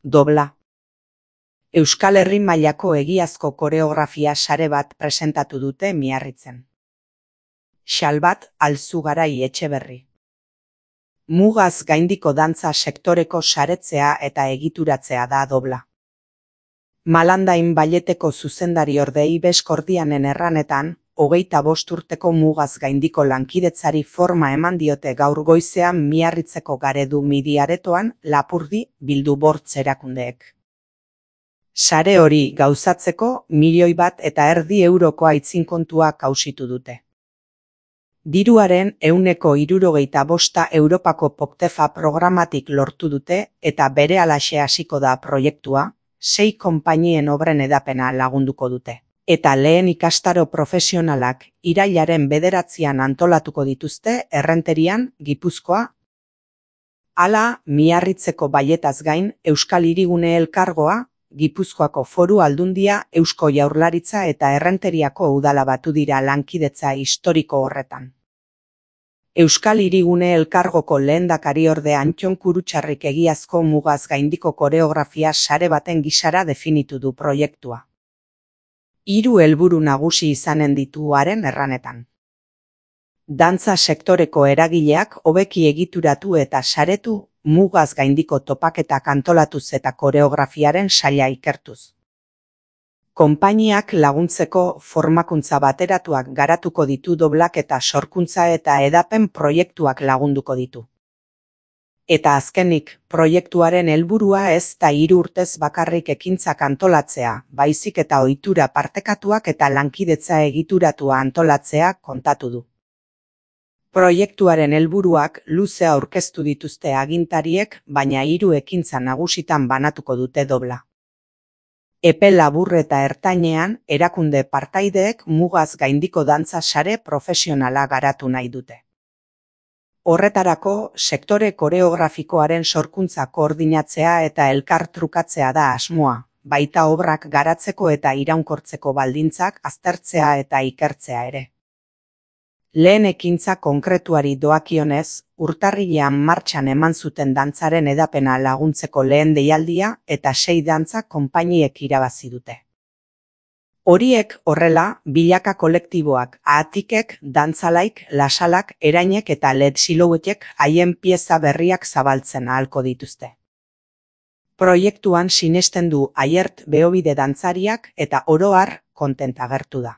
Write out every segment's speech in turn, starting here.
dobla. Euskal Herri mailako egiazko koreografia sare bat presentatu dute Miarritzen. Xalbat Alzugarai Etxeberri. Mugaz gaindiko dantza sektoreko saretzea eta egituratzea da dobla. Malandain Balleteko zuzendariorde Ibes Kordianen erranetan, 25 urteko mugaz gaindiko lankidetzari forma eman diote gaur goizean Miarritzeko Garedu Midi Aretoan Lapurdi bildu bortz erakundeek. Sare hori gauzatzeko 1,5 milioi euroko aitzinkontua kausitu dute. Diruaren 65% Europako Poktefa programatik lortu dute eta berehalaxe hasiko da proiektua, 6 konpainien obren edapena lagunduko dute. Eta lehen ikastaro profesionalak irailaren 9an antolatuko dituzte Errenterian, Gipuzkoa. Hala, Miarritzeko Balletaz gain Euskal Hirigune Elkargoa, Gipuzkoako Foru Aldundia, Eusko Jaurlaritza eta Errenteriako udala batu dira lankidetza historiko horretan. Euskal Hirigune Elkargoko lehendakariorde Antxon Kurutxarrik egiazko mugaz gaindiko koreografia sare baten gisara definitu du proiektua. 3 helburu nagusi izanen ditu haren erranetan. Dantza sektoreko eragileak hobeki egituratu eta saretu, mugaz gaindiko topaketak antolatuz eta koreografiaren saila ikertuz. Konpainiak laguntzeko formakuntza bateratuak garatuko ditu doblak eta sorkuntza eta edapen proiektuak lagunduko ditu. Eta azkenik, proiektuaren helburua ez da 3 urtez bakarrik ekintzak antolatzea, baizik eta ohitura partekatuak eta lankidetza egituratua antolatzea kontatu du. Proiektuaren helburuak luze aurkeztu dituzte agintariek, baina 3 ekintza nagusitan banatuko dute dobla. Epe labur eta ertainean, erakunde partaideek mugaz gaindiko dantza sare profesionala garatu nahi dute. Horretarako, sektore koreografikoaren sorkuntza koordinatzea eta elkar trukatzea da asmoa, baita obrak garatzeko eta iraunkortzeko baldintzak aztertzea eta ikertzea ere. Lehen ekintza konkretuari doakionez, urtarrilean martxan eman zuten dantzaren edapena laguntzeko lehen deialdia eta 6 dantza konpainiek irabazi dute. Horiek horrela, bilaka kolektiboak, ahatikek, dantzalaik, lasalak, erainek eta led silouetek haien pieza berriak zabaltzen ahalko dituzte. Proiektuan sinesten du Aiert Beobide dantzariak eta oro har kontent agertu da.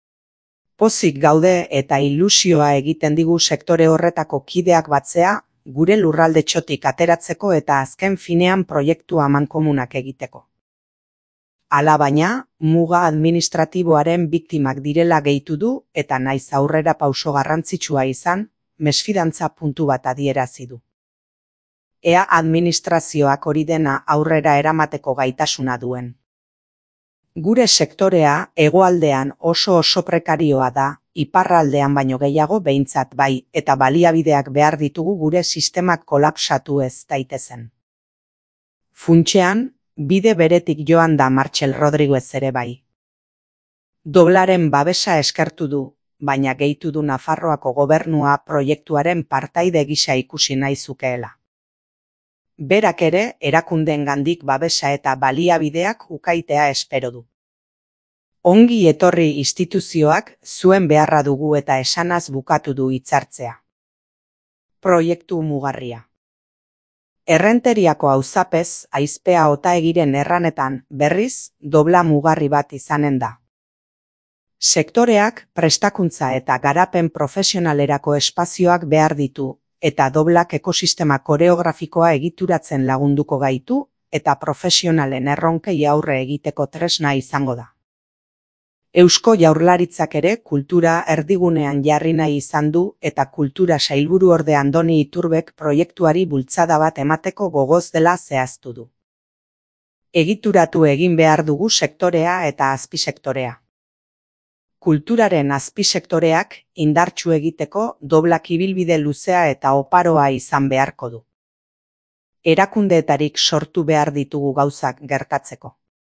Pozik gaude eta ilusioa egiten digu sektore horretako kideak batzea, gure lurraldetxotik ateratzeko eta azken finean proiektu amankomunak egiteko. Hala baina, muga administratiboaren biktimak direla gehitu du eta naiz aurrera pauso garrantzitsua izan, mesfidantza puntu bat adierazi du. Ea administrazioak hori dena aurrera eramateko gaitasuna duen. Gure sektorea hegoaldean oso prekarioa da, iparraldean baino gehiago behintzat bai, eta baliabideak behar ditugu gure sistemak kolapsatu ez daitezen. Funtsean, bide beretik joan da Martxel Rodriguez ere bai. Doblaren babesa eskertu du, baina gehitu du Nafarroako gobernua proiektuaren partaide gisa ikusi nahi zukeela. Berak ere erakundeengandik babesa eta baliabideak ukaitea espero du. Ongi etorri instituzioak, zuen beharra dugu eta esanaz bukatu du hitzartzea. Proiektu mugarria. Errenteriako auzapez, Aizpea Otaegiren erranetan, berriz, dobla mugarri bat izanen da. Sektoreak prestakuntza eta garapen profesionalerako espazioak behar ditu, eta doblak ekosistema koreografikoa egituratzen lagunduko gaitu, eta profesionalen erronkei aurre egiteko tresna izango da. Eusko Jaurlaritzak ere kultura erdigunean jarri nahi izan du eta kultura sailburuorde Andoni Iturbek proiektuari bultzada bat emateko gogoz dela zehaztu du. Egituratu egin behar dugu sektorea eta azpisektorea. Kulturaren azpisektoreak indartsu egiteko doblak ibilbide luzea eta oparoa izan beharko du. Erakundeetarik sortu behar ditugu gauzak gertatzeko.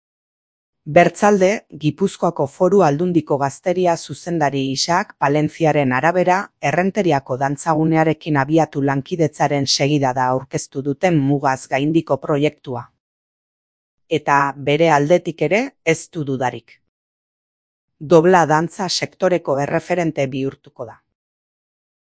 Bertzalde, Gipuzkoako Foru Aldundiko Gazteria zuzendari Isaac Palentziaren arabera, Errenteriako dantzagunearekin abiatu lankidetzaren segida da aurkeztu duten mugaz gaindiko proiektua. eta bere aldetik ere ez du dudarik. Dobla dantza sektoreko erreferente bihurtuko da.